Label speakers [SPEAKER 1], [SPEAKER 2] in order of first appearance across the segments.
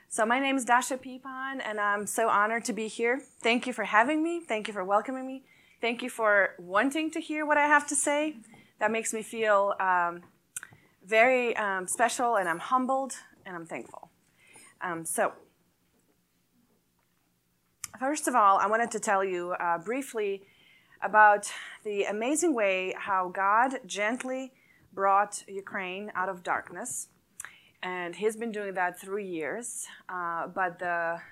[SPEAKER 1] So my name is Dasha Pipon, and I'm so honored to be here. Thank you for having me. Thank you for welcoming me. Thank you for wanting to hear what I have to say. That makes me feel very special, and I'm humbled, and I'm thankful. So first of all, I wanted to tell you briefly about the amazing way how God gently brought Ukraine out of darkness. And he's been doing that through years. But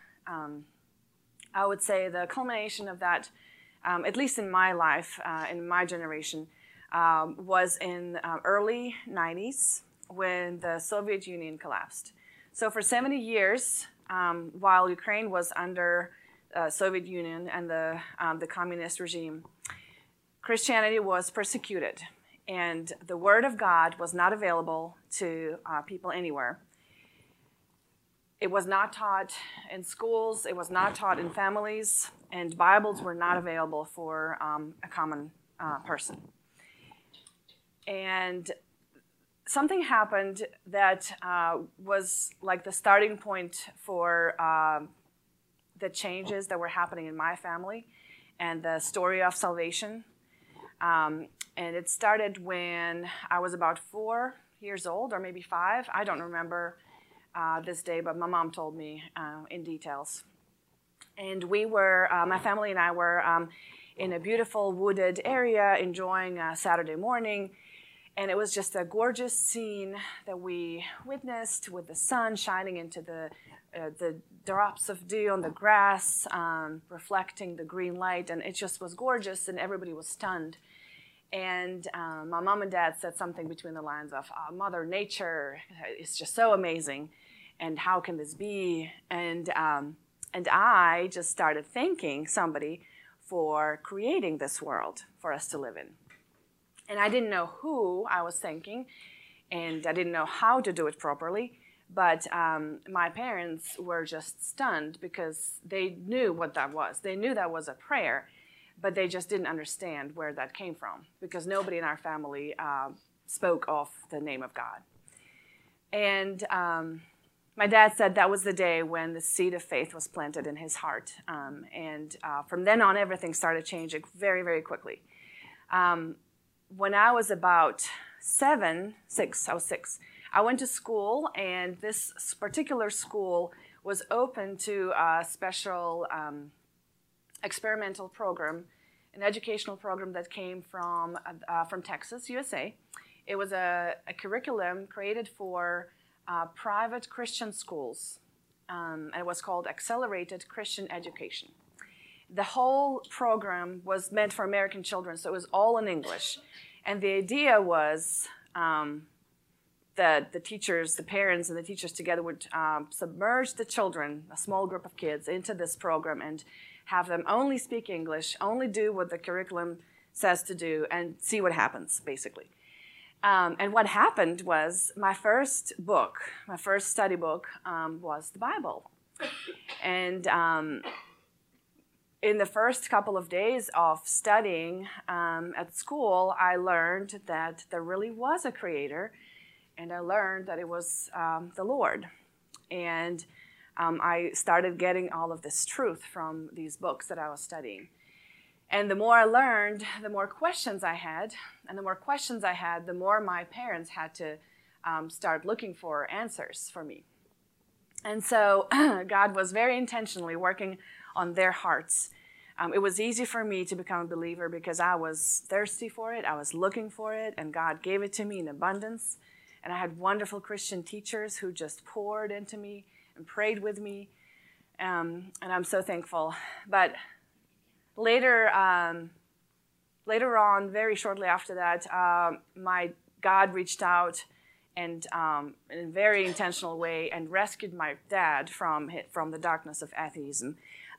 [SPEAKER 1] I would say the culmination of that, at least in my life, in my generation, was in early 90s when the Soviet Union collapsed. So for 70 years, while Ukraine was under Soviet Union and the communist regime, Christianity was persecuted. And the Word of God was not available to people anywhere. It was not taught in schools. It was not taught in families. And Bibles were not available for a common person. And something happened that was like the starting point for the changes that were happening in my family and the story of salvation. And it started when I was about 4 years old, or maybe 5. I don't remember this day, but my mom told me in details. And we were, my family and I were in a beautiful wooded area enjoying a Saturday morning. And it was just a gorgeous scene that we witnessed with the sun shining into the drops of dew on the grass, reflecting the green light. And it just was gorgeous, and everybody was stunned. And my mom and dad said something between the lines of, Mother Nature is just so amazing, and how can this be? And I just started thanking somebody for creating this world for us to live in. And I didn't know who I was thanking, and I didn't know how to do it properly, but my parents were just stunned because they knew what that was. They knew that was a prayer, but they just didn't understand where that came from because nobody in our family spoke of the name of God. And my dad said that was the day when the seed of faith was planted in his heart. And from then on, everything started changing very, very quickly. When I was about 6, I went to school, and this particular school was open to a special experimental program, an educational program that came from Texas, USA. It was a curriculum created for private Christian schools, and it was called Accelerated Christian Education. The whole program was meant for American children, so it was all in English. And the idea was that the teachers, the parents and the teachers together would submerge the children, a small group of kids, into this program and have them only speak English, only do what the curriculum says to do, and see what happens, basically. And what happened was my first study book, was the Bible. And in the first couple of days of studying at school, I learned that there really was a creator, and I learned that it was the Lord. And I started getting all of this truth from these books that I was studying. And the more I learned, the more questions I had. And the more questions I had, the more my parents had to start looking for answers for me. And so God was very intentionally working on their hearts. It was easy for me to become a believer because I was thirsty for it. I was looking for it, and God gave it to me in abundance. And I had wonderful Christian teachers who just poured into me and prayed with me, and I'm so thankful. But later on, very shortly after that, my God reached out and in a very intentional way and rescued my dad from the darkness of atheism.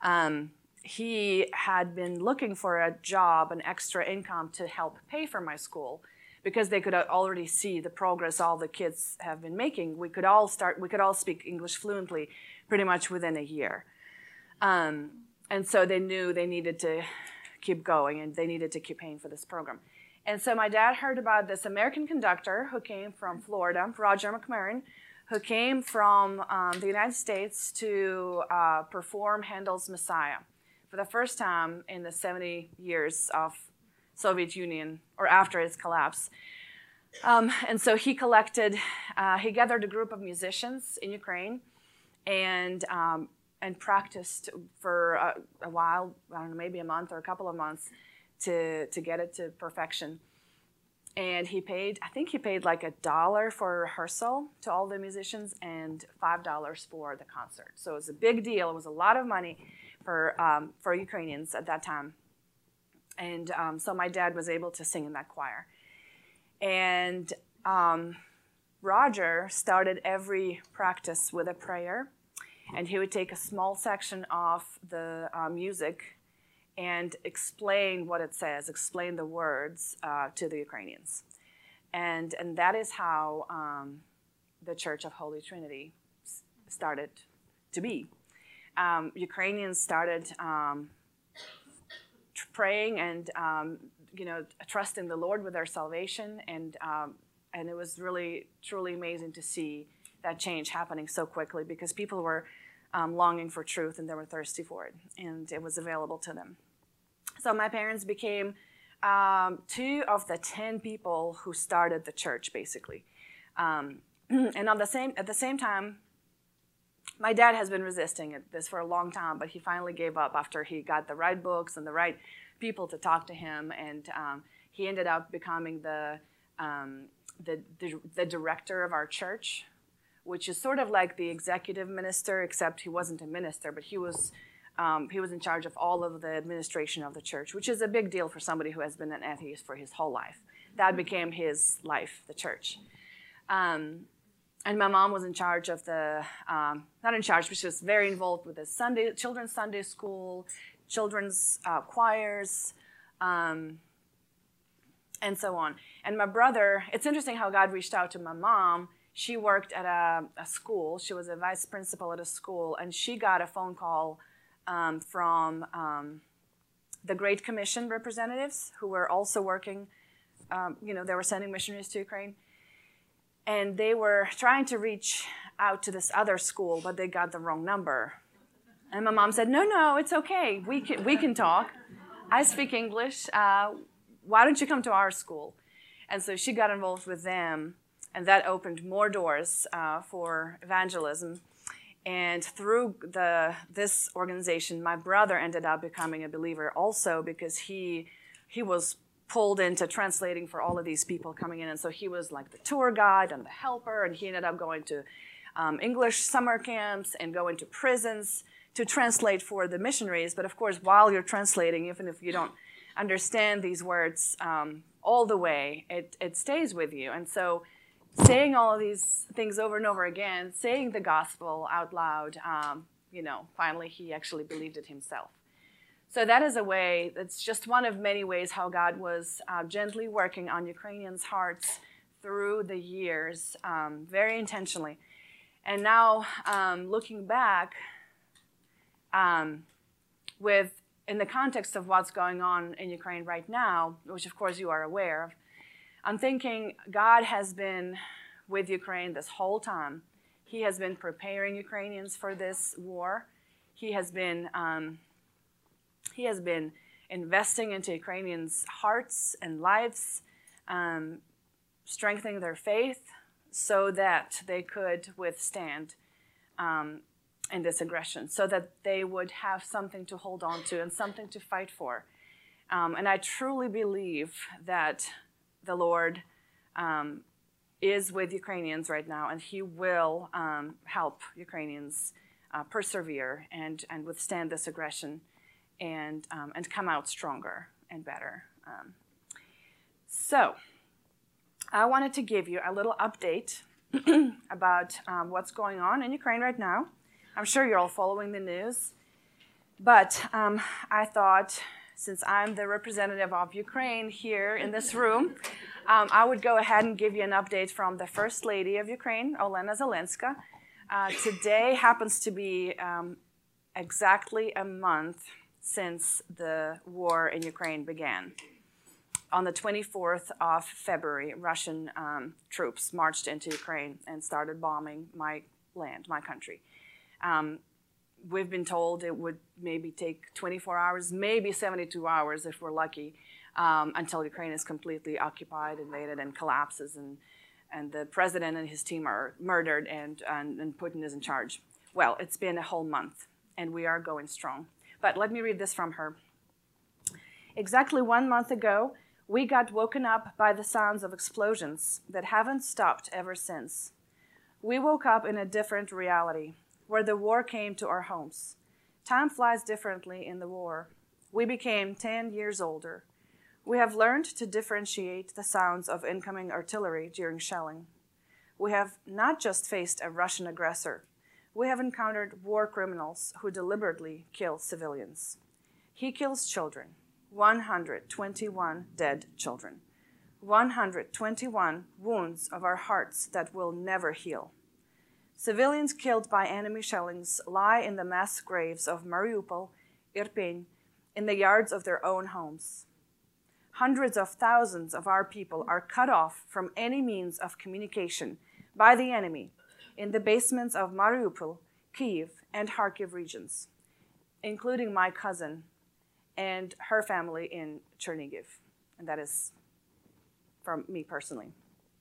[SPEAKER 1] He had been looking for a job, an extra income to help pay for my school, because they could already see the progress all the kids have been making. We could all speak English fluently pretty much within a year. And so they knew they needed to keep going, and they needed to keep paying for this program. And so my dad heard about this American conductor who came from Florida, Roger McMurrin, who came from the United States to perform Handel's Messiah for the first time in the 70 years of Soviet Union, or after its collapse. And so he gathered a group of musicians in Ukraine and practiced for a while, I don't know, maybe a month or a couple of months to get it to perfection. And I think he paid like $1 for rehearsal to all the musicians and $5 for the concert. So it was a big deal. It was a lot of money for Ukrainians at that time. And so my dad was able to sing in that choir. And Roger started every practice with a prayer. And he would take a small section of the music and explain what it says, explain the words to the Ukrainians. And that is how the Church of Holy Trinity started to be. Ukrainians started praying and trusting the Lord with their salvation, and it was really, truly amazing to see that change happening so quickly, because people were longing for truth and they were thirsty for it, and it was available to them. So my parents became 2 of the 10 people who started the church, basically. And at the same time, my dad has been resisting this for a long time, but he finally gave up after he got the right books and the right people to talk to him, and he ended up becoming the director of our church, which is sort of like the executive minister, except he wasn't a minister, but he was in charge of all of the administration of the church, which is a big deal for somebody who has been an atheist for his whole life. That became his life, the church. And my mom was in charge of not in charge, but she was very involved with the children's Sunday school, children's choirs, and so on. And my brother, it's interesting how God reached out to my mom. She worked at a school. She was a vice principal at a school, and she got a phone call from the Great Commission representatives who were also working, they were sending missionaries to Ukraine. And they were trying to reach out to this other school, but they got the wrong number. And my mom said, no, it's okay. We can talk. I speak English. Why don't you come to our school? And so she got involved with them, and that opened more doors for evangelism. And through this organization, my brother ended up becoming a believer also, because he was pulled into translating for all of these people coming in. And so he was like the tour guide and the helper, and he ended up going to English summer camps and going to prisons to translate for the missionaries. But of course, while you're translating, even if you don't understand these words all the way, it stays with you. And so saying all of these things over and over again, saying the gospel out loud, finally he actually believed it himself. So that is a way, that's just one of many ways how God was gently working on Ukrainians' hearts through the years, very intentionally. And now, looking back, in the context of what's going on in Ukraine right now, which of course you are aware of, I'm thinking God has been with Ukraine this whole time. He has been preparing Ukrainians for this war. He has been investing into Ukrainians' hearts and lives, strengthening their faith so that they could withstand in this aggression, so that they would have something to hold on to and something to fight for. And I truly believe that the Lord is with Ukrainians right now, and He will help Ukrainians persevere and withstand this aggression and come out stronger and better. So I wanted to give you a little update about what's going on in Ukraine right now. I'm sure you're all following the news, but I thought, since I'm the representative of Ukraine here in this room, I would go ahead and give you an update from the First Lady of Ukraine, Olena Zelenska. Today happens to be exactly a month since the war in Ukraine began. on the 24th of February, Russian troops marched into Ukraine and started bombing my land, my country. We've been told it would maybe take 24 hours, maybe 72 hours if we're lucky, until Ukraine is completely occupied, invaded, and collapses, and the president and his team are murdered, and Putin is in charge. Well, it's been a whole month, and we are going strong. But let me read this from her. Exactly 1 month ago, we got woken up by the sounds of explosions that haven't stopped ever since. We woke up in a different reality, where the war came to our homes. Time flies differently in the war. We became 10 years older. We have learned to differentiate the sounds of incoming artillery during shelling. We have not just faced a Russian aggressor, we have encountered war criminals who deliberately kill civilians. He kills children, 121 dead children, 121 wounds of our hearts that will never heal. Civilians killed by enemy shellings lie in the mass graves of Mariupol, Irpin, in the yards of their own homes. Hundreds of thousands of our people are cut off from any means of communication by the enemy in the basements of Mariupol, Kyiv, and Kharkiv regions, including my cousin and her family in Chernihiv. And that is from me personally.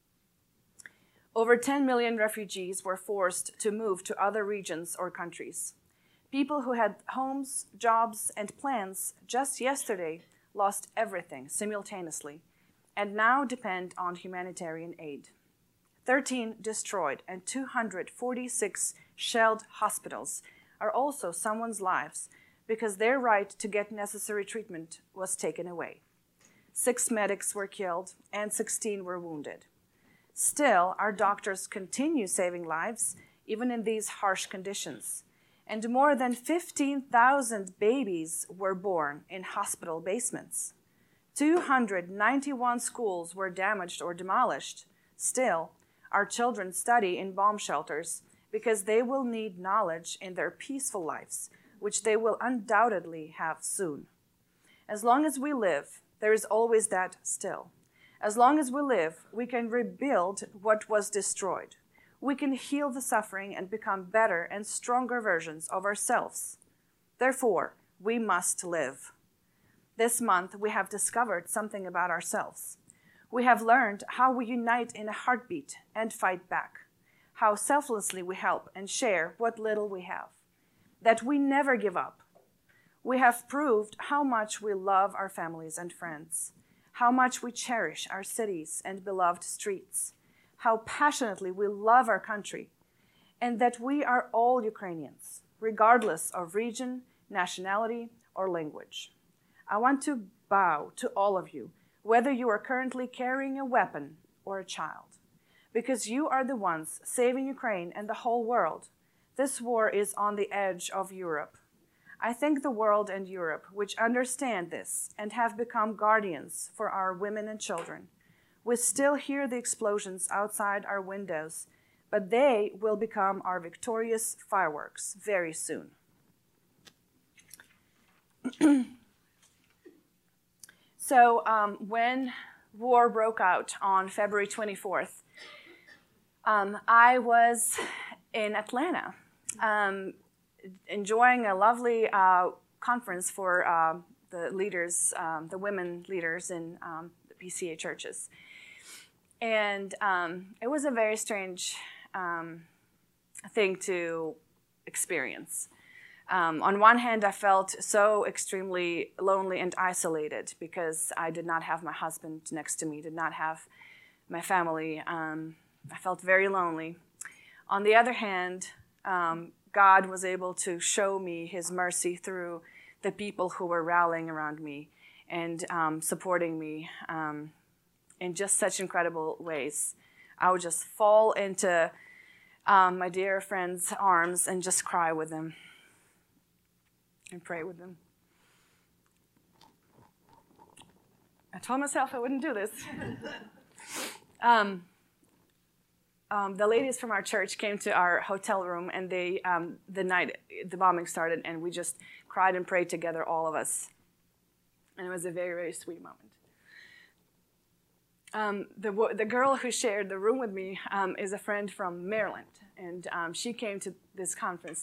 [SPEAKER 1] Over 10 million refugees were forced to move to other regions or countries. People who had homes, jobs, and plans just yesterday lost everything simultaneously and now depend on humanitarian aid. 13 destroyed and 246 shelled hospitals are also someone's lives because their right to get necessary treatment was taken away. 6 medics were killed and 16 were wounded. Still, our doctors continue saving lives, even in these harsh conditions. And more than 15,000 babies were born in hospital basements. 291 schools were damaged or demolished. Still, our children study in bomb shelters because they will need knowledge in their peaceful lives, which they will undoubtedly have soon. As long as we live, there is always that still. As long as we live, we can rebuild what was destroyed. We can heal the suffering and become better and stronger versions of ourselves. Therefore, we must live. This month, we have discovered something about ourselves. We have learned how we unite in a heartbeat and fight back, how selflessly we help and share what little we have, that we never give up. We have proved how much we love our families and friends, how much we cherish our cities and beloved streets, how passionately we love our country, and that we are all Ukrainians, regardless of region, nationality, or language. I want to bow to all of you, whether you are currently carrying a weapon or a child, because you are the ones saving Ukraine and the whole world. This war is on the edge of Europe. I thank the world and Europe, which understand this and have become guardians for our women and children. We still hear the explosions outside our windows, but they will become our victorious fireworks very soon. So when war broke out on February 24th, I was in Atlanta, enjoying a lovely conference for the leaders, the women leaders in the PCA churches. And it was a very strange thing to experience. On one hand, I felt so extremely lonely and isolated because I did not have my husband next to me, did not have my family. I felt very lonely. On the other hand, God was able to show me his mercy through the people who were rallying around me and supporting me in just such incredible ways. I would just fall into my dear friends' arms and just cry with them and pray with them. I told myself I wouldn't do this. The ladies from our church came to our hotel room, and they, the night the bombing started, and we just cried and prayed together, all of us. And it was a very, very sweet moment. the girl who shared the room with me is a friend from Maryland, and she came to this conference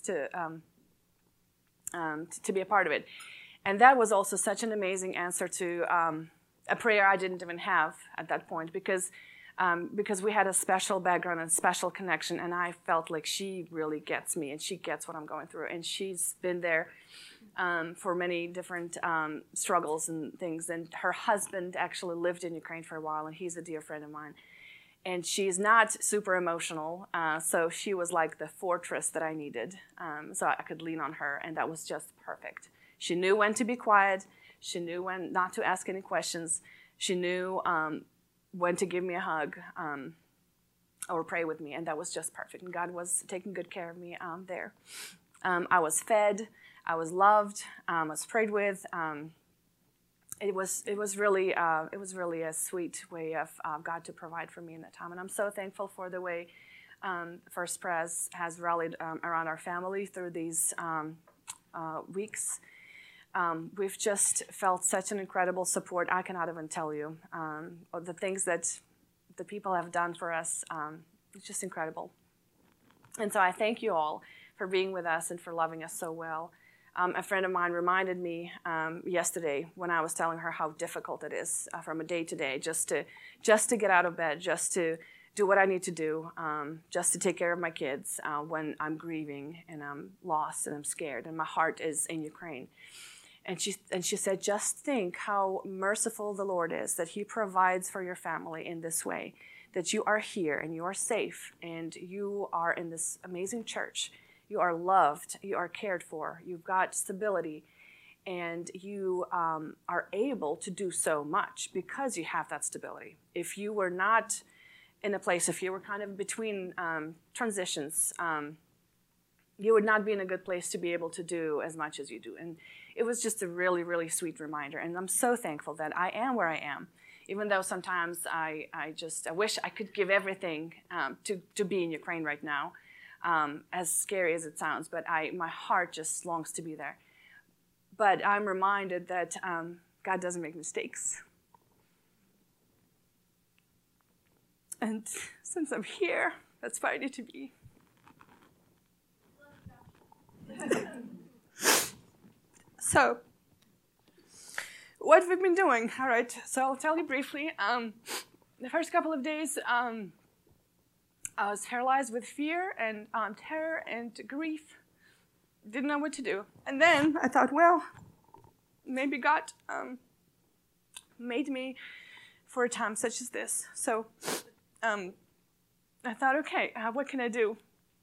[SPEAKER 1] to be a part of it. And that was also such an amazing answer to a prayer I didn't even have at that point, because we had a special background and special connection, and I felt like she really gets me, and she gets what I'm going through, and she's been there for many different struggles and things. And her husband actually lived in Ukraine for a while, and he's a dear friend of mine. And she's not super emotional, so she was like the fortress that I needed, so I could lean on her, and that was just perfect. She knew when to be quiet. She knew when not to ask any questions. She knew when to give me a hug or pray with me, and that was just perfect. And God was taking good care of me there. I was fed. I was loved. I was prayed with. It was really a sweet way of God to provide for me in that time, and I'm so thankful for the way First Pres has rallied around our family through these weeks. We've just felt such an incredible support. I cannot even tell you the things that the people have done for us. It's just incredible, and so I thank you all for being with us and for loving us so well. A friend of mine reminded me yesterday when I was telling her how difficult it is from a day to day, just to get out of bed, just to do what I need to do, just to take care of my kids when I'm grieving and I'm lost and I'm scared and my heart is in Ukraine. And she said, just think how merciful the Lord is, that He provides for your family in this way, that you are here and you are safe and you are in this amazing church. You are loved, you are cared for, you've got stability, and you are able to do so much because you have that stability. If you were not in a place, if you were kind of between transitions, you would not be in a good place to be able to do as much as you do. And it was just a really, really sweet reminder. And I'm so thankful that I am where I am, even though sometimes I wish I could give everything to be in Ukraine right now. As scary as it sounds, but my heart just longs to be there. But I'm reminded that God doesn't make mistakes. And since I'm here, that's where I need to be. So, what we've been doing, all right, so I'll tell you briefly. The first couple of days, I was paralyzed with fear and terror and grief. Didn't know what to do. And then I thought, well, maybe God made me for a time such as this. So I thought, okay, what can I do?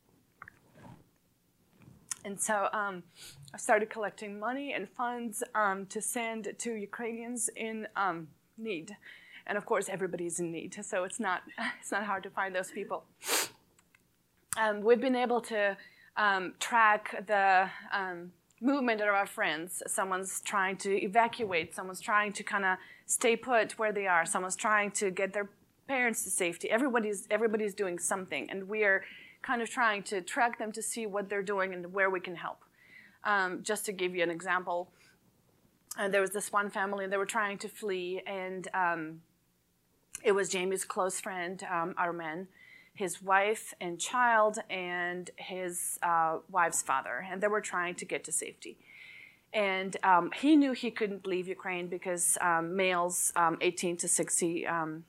[SPEAKER 1] And so I started collecting money and funds to send to Ukrainians in need. And of course, everybody's in need, so it's not hard to find those people. We've been able to track the movement of our friends. Someone's trying to evacuate. Someone's trying to kind of stay put where they are. Someone's trying to get their parents to safety. Everybody's doing something, and we are kind of trying to track them to see what they're doing and where we can help. Just to give you an example, there was this one family, and they were trying to flee, and it was Jamie's close friend, Armen, his wife and child, and his wife's father, and they were trying to get to safety. And he knew he couldn't leave Ukraine because males 18 to 65,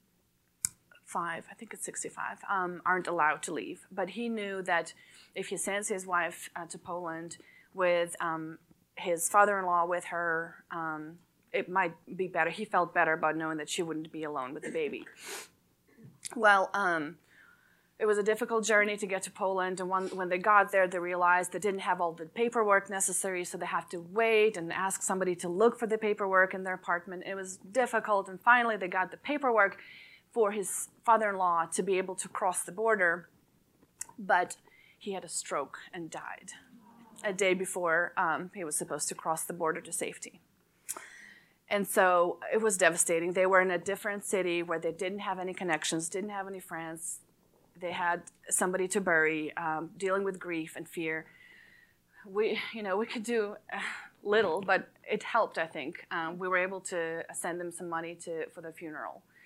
[SPEAKER 1] I think it's 65, aren't allowed to leave. But he knew that if he sends his wife to Poland with his father-in-law with her, it might be better. He felt better about knowing that she wouldn't be alone with the baby. Well, it was a difficult journey to get to Poland, and when they got there, they realized they didn't have all the paperwork necessary, so they had to wait and ask somebody to look for the paperwork in their apartment. It was difficult, and finally they got the paperwork for his father-in-law to be able to cross the border, but he had a stroke and died a day before he was supposed to cross the border to safety. And so it was devastating. They were in a different city where they didn't have any connections, didn't have any friends. They had somebody to bury, dealing with grief and fear. We could do little, but it helped, I think. We were able to send them some money for the funeral.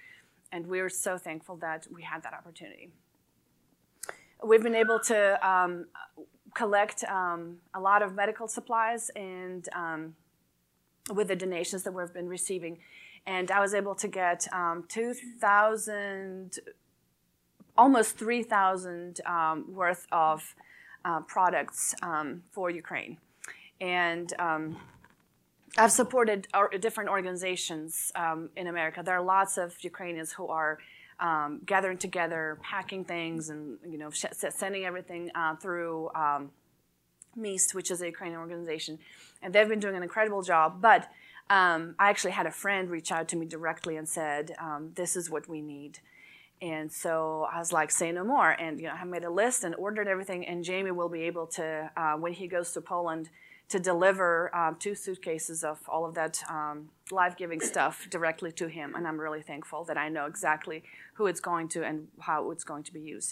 [SPEAKER 1] And we're so thankful that we had that opportunity. We've been able to collect a lot of medical supplies and with the donations that we've been receiving. And I was able to get 2,000, almost 3,000 worth of products for Ukraine. And I've supported different organizations in America. There are lots of Ukrainians who are gathering together, packing things, and sending everything through MIST, which is a Ukrainian organization, and they've been doing an incredible job. But I actually had a friend reach out to me directly and said, "This is what we need." And so I was like, "Say no more." And I made a list and ordered everything. And Jamie will be able to, when he goes to Poland, to deliver 2 suitcases of all of that life-giving stuff directly to him. And I'm really thankful that I know exactly who it's going to and how it's going to be used.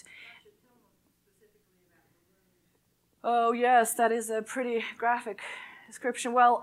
[SPEAKER 1] Oh, yes, that is a pretty graphic description. Well,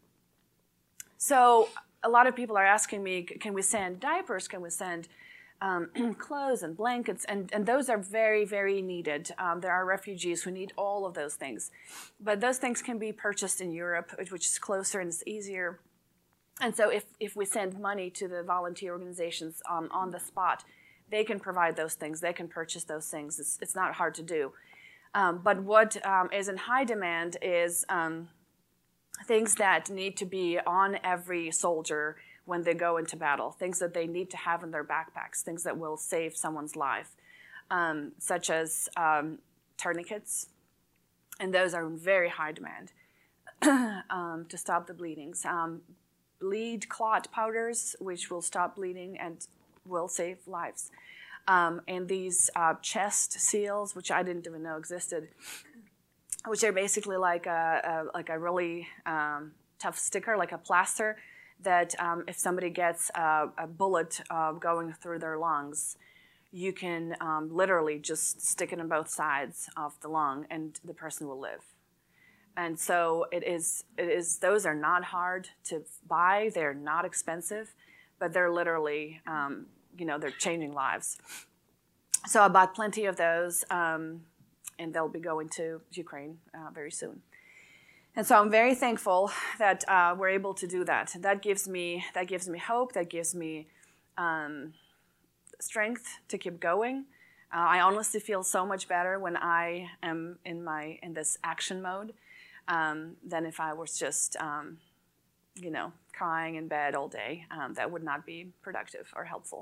[SPEAKER 1] so a lot of people are asking me, can we send diapers? Can we send clothes and blankets? And those are very, very needed. There are refugees who need all of those things. But those things can be purchased in Europe, which is closer and it's easier. And so if we send money to the volunteer organizations on the spot, they can provide those things. They can purchase those things. It's not hard to do. But what is in high demand is things that need to be on every soldier when they go into battle, things that they need to have in their backpacks, things that will save someone's life, such as tourniquets, and those are in very high demand to stop the bleedings. Bleed clot powders, which will stop bleeding and will save lives. And these chest seals, which I didn't even know existed, which are basically like a really tough sticker, like a plaster, that if somebody gets a bullet going through their lungs, you can literally just stick it on both sides of the lung and the person will live. And so it is. Those are not hard to buy. They're not expensive, but they're literally, they're changing lives. So I bought plenty of those, and they'll be going to Ukraine very soon. And so I'm very thankful that we're able to do that. That gives me hope. That gives me strength to keep going. I honestly feel so much better when I am in this action mode than if I was just crying in bed all day. That would not be productive or helpful.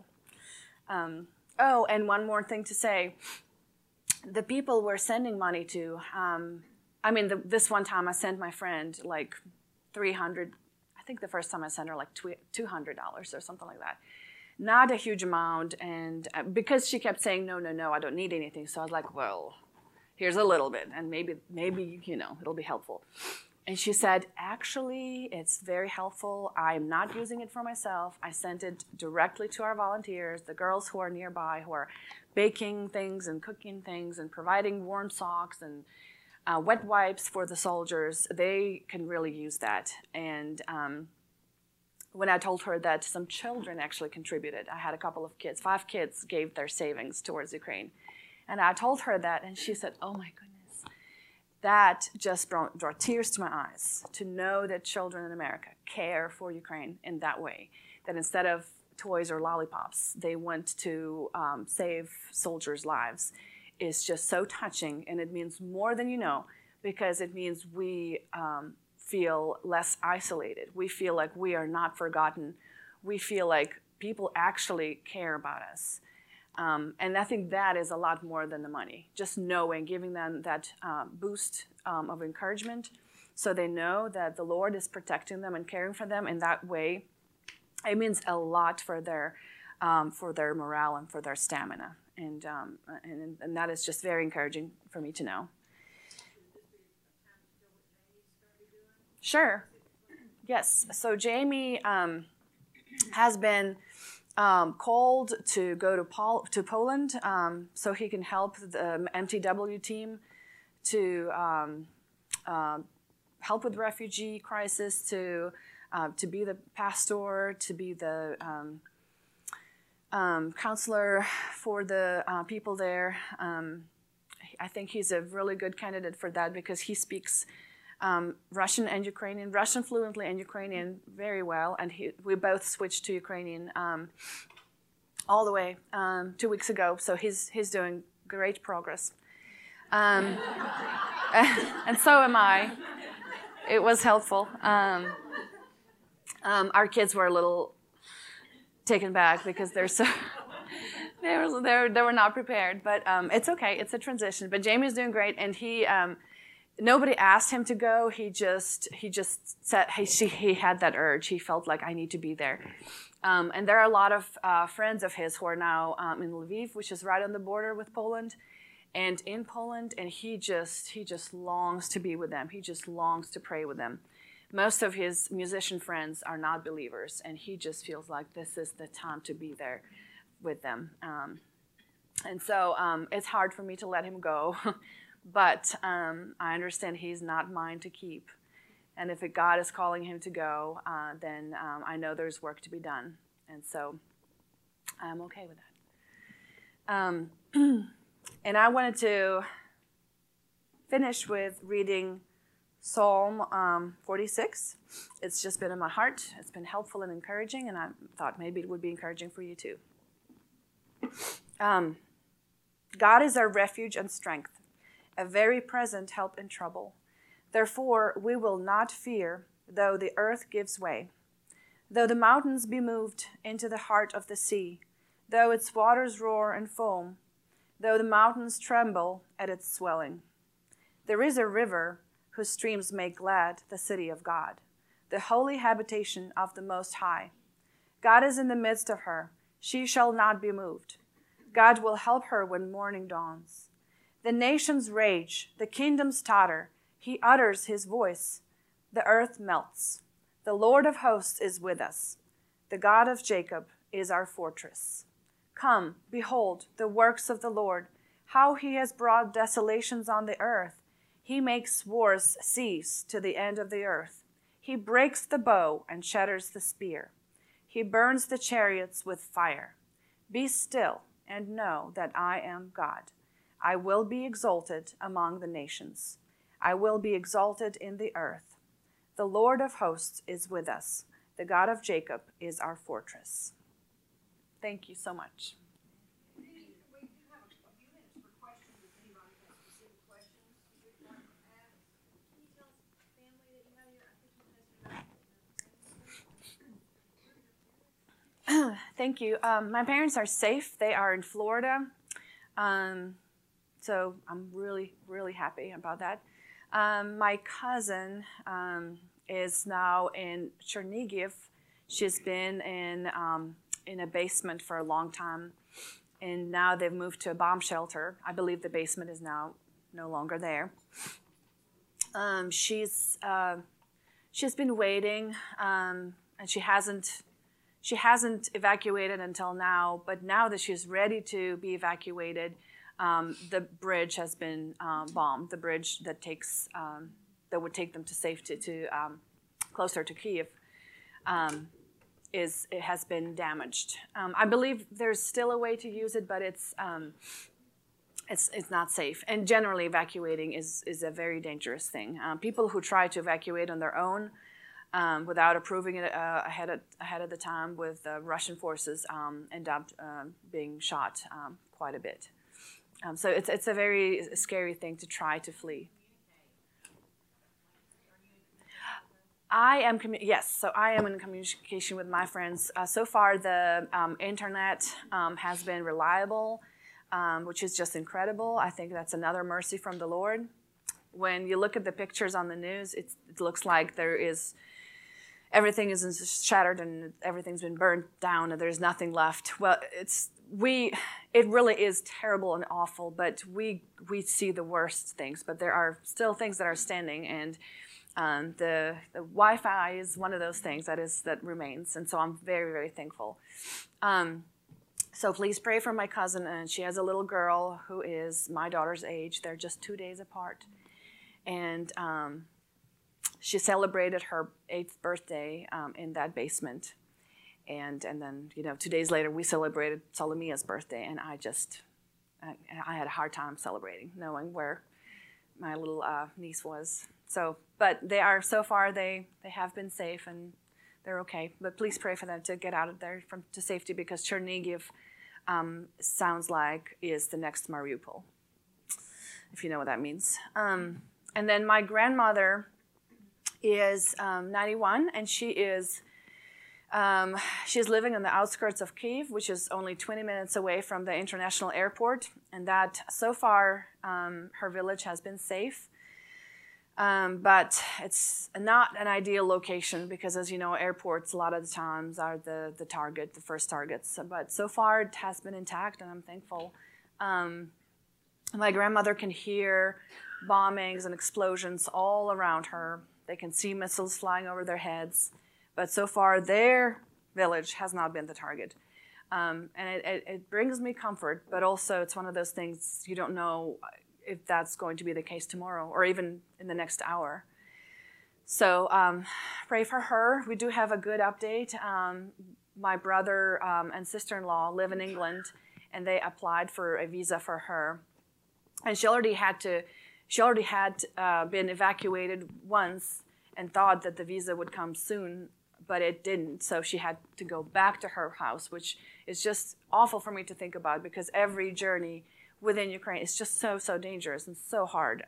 [SPEAKER 1] And one more thing to say. The people we're sending money to, this one time I sent my friend like $300, I think the first time I sent her like $200 or something like that. Not a huge amount, and because she kept saying, no, I don't need anything, so I was like, well, here's a little bit, and maybe it'll be helpful. And she said, actually, it's very helpful. I'm not using it for myself. I sent it directly to our volunteers, the girls who are nearby, who are baking things and cooking things and providing warm socks and wet wipes for the soldiers. They can really use that. And when I told her that some children actually contributed, I had a couple of kids, 5 kids gave their savings towards Ukraine. And I told her that, and she said, oh my goodness. That just brought tears to my eyes, to know that children in America care for Ukraine in that way, that instead of toys or lollipops, they want to save soldiers' lives, is just so touching, and it means more than you know, because it means we feel less isolated. We feel like we are not forgotten. We feel like people actually care about us. And I think that is a lot more than the money. Just knowing, giving them that boost of encouragement so they know that the Lord is protecting them and caring for them in that way. It means a lot for their morale and for their stamina. And that is just very encouraging for me to know. Sure. Yes. So Jamie has been called to go to Poland so he can help the MTW team to help with the refugee crisis, to be the pastor, to be the counselor for the people there. I think he's a really good candidate for that because he speaks Russian and Ukrainian, Russian fluently and Ukrainian very well. And we both switched to Ukrainian all the way 2 weeks ago. So he's doing great progress. And so am I. It was helpful. Our kids were a little taken back because they're so they were not prepared, but it's okay. It's a transition. But Jamie's doing great, and he nobody asked him to go. He just said he had that urge. He felt like I need to be there. And there are a lot of friends of his who are now in Lviv, which is right on the border with Poland, and in Poland, and he just longs to be with them. He just longs to pray with them. Most of his musician friends are not believers, and he just feels like this is the time to be there with them. And so it's hard for me to let him go, but I understand he's not mine to keep. And if God is calling him to go, then I know there's work to be done. And so I'm okay with that. And I wanted to finish with reading Psalm 46. It's just been in my heart. It's been helpful and encouraging, and I thought maybe it would be encouraging for you too. God is our refuge and strength, a very present help in trouble. Therefore, we will not fear, though the earth gives way, though the mountains be moved into the heart of the sea, though its waters roar and foam, though the mountains tremble at its swelling. There is a river whose streams make glad the city of God, the holy habitation of the Most High. God is in the midst of her. She shall not be moved. God will help her when morning dawns. The nations rage, the kingdoms totter. He utters his voice. The earth melts. The Lord of hosts is with us. The God of Jacob is our fortress. Come, behold the works of the Lord, how he has brought desolations on the earth. He makes wars cease to the end of the earth. He breaks the bow and shatters the spear. He burns the chariots with fire. Be still and know that I am God. I will be exalted among the nations. I will be exalted in the earth. The Lord of hosts is with us. The God of Jacob is our fortress. Thank you so much. Thank you. My parents are safe. They are in Florida. So I'm really, really happy about that. My cousin is now in Chernihiv. She's been in a basement for a long time, and now they've moved to a bomb shelter. I believe the basement is now no longer there. She's been waiting, and she hasn't evacuated until now. But now that she's ready to be evacuated, the bridge has been bombed. The bridge that would take them to safety to closer to Kyiv it has been damaged. I believe there's still a way to use it, but it's not safe. And generally, evacuating is a very dangerous thing. People who try to evacuate on their own without approving it ahead of the time with Russian forces end up being shot quite a bit. So it's a very scary thing to try to flee. Yes, so I am in communication with my friends. So far, the internet has been reliable, which is just incredible. I think that's another mercy from the Lord. When you look at the pictures on the news, it looks like everything is shattered and everything's been burned down and there's nothing left. Well, it really is terrible and awful, but we see the worst things. But there are still things that are standing, and the Wi-Fi is one of those things that remains, and so I'm very, very thankful. So please pray for my cousin, and she has a little girl who is my daughter's age. They're just 2 days apart, and she celebrated her 8th birthday in that basement. And then, 2 days later, we celebrated Solomia's birthday, and I had a hard time celebrating, knowing where my little niece was. But they are, so far, they have been safe, and they're okay. But please pray for them to get out of there to safety, because Chernihiv sounds like is the next Mariupol, if you know what that means. And then my grandmother is 91, and she's living on the outskirts of Kyiv, which is only 20 minutes away from the international airport. And that, so far, her village has been safe. But it's not an ideal location because, as you know, airports a lot of the times are the first targets. But so far, it has been intact, and I'm thankful. My grandmother can hear bombings and explosions all around her. They can see missiles flying over their heads. But so far, their village has not been the target. And it brings me comfort, but also it's one of those things you don't know if that's going to be the case tomorrow or even in the next hour. So pray for her. We do have a good update. My brother and sister-in-law live in England, and they applied for a visa for her. And she already had been evacuated once and thought that the visa would come soon, but it didn't. So she had to go back to her house, which is just awful for me to think about because every journey within Ukraine is just so dangerous and so hard.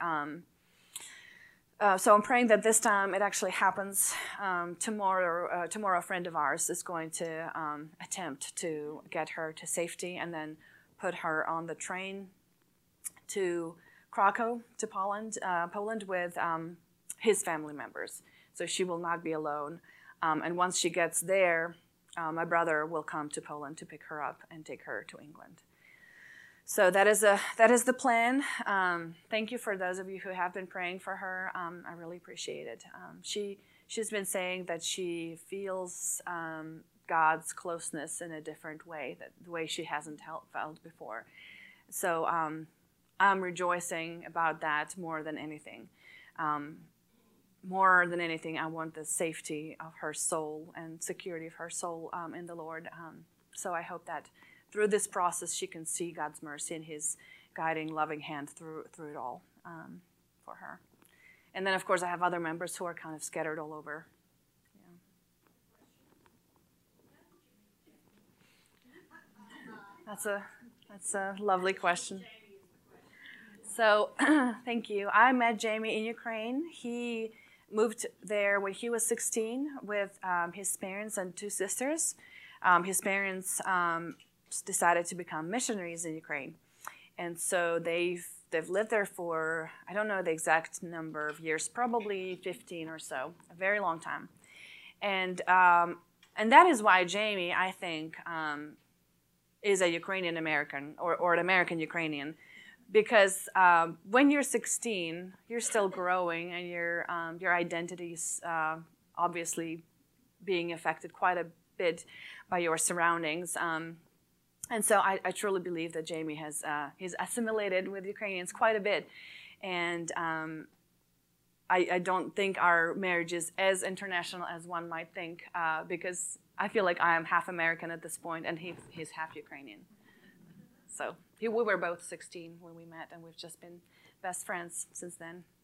[SPEAKER 1] So I'm praying that this time it actually happens. Tomorrow, a friend of ours is going to attempt to get her to safety and then put her on the train to Krakow, to Poland with his family members. So she will not be alone. And once she gets there, my brother will come to Poland to pick her up and take her to England. So that is the plan. Thank you for those of you who have been praying for her. I really appreciate it. She's been saying that she feels God's closeness in a different way, the way she hasn't felt before. So I'm rejoicing about that more than anything. More than anything, I want the safety of her soul and security of her soul in the Lord. So I hope that through this process, she can see God's mercy and His guiding, loving hand through it all for her. And then, of course, I have other members who are kind of scattered all over. Yeah. That's a lovely question. So, thank you. I met Jamie in Ukraine. He moved there when he was 16 with his parents and two sisters. His parents decided to become missionaries in Ukraine. And so they've lived there for, I don't know the exact number of years, probably 15 or so, a very long time. And that is why Jamie, I think, is a Ukrainian American or an American Ukrainian. Because when you're 16, you're still growing, and your identity's obviously being affected quite a bit by your surroundings. And so I truly believe that Jamie he's assimilated with Ukrainians quite a bit, and I don't think our marriage is as international as one might think, because I feel like I am half American at this point, and he's half Ukrainian. So we were both 16 when we met, and we've just been best friends since then.